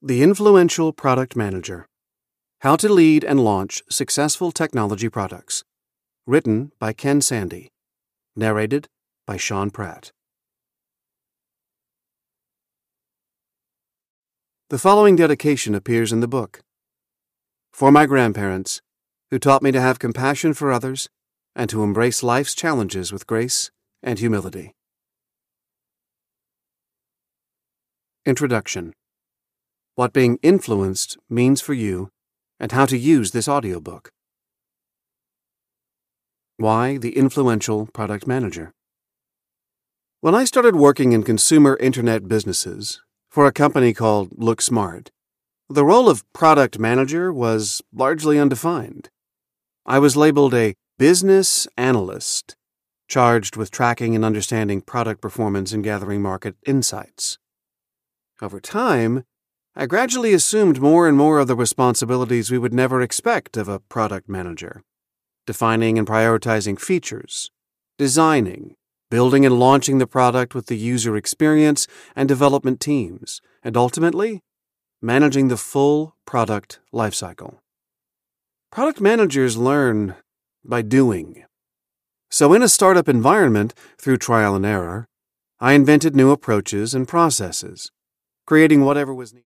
The Influential Product Manager: How to Lead and Launch Successful Technology Products. Written by Ken Sande. Narrated by Sean Pratt. The following dedication appears in the book. For my grandparents, who taught me to have compassion for others and to embrace life's challenges with grace and humility. Introduction: What being influenced means for you and how to use this audiobook. Why the Influential Product Manager? When I started working in consumer internet businesses for a company called Look Smart, the role of product manager was largely undefined. I was labeled a business analyst, charged with tracking and understanding product performance and gathering market insights. Over time, I gradually assumed more and more of the responsibilities we would never expect of a product manager: defining and prioritizing features, designing, building and launching the product with the user experience and development teams, and ultimately, managing the full product lifecycle. Product managers learn by doing. So in a startup environment, through trial and error, I invented new approaches and processes, creating whatever was needed.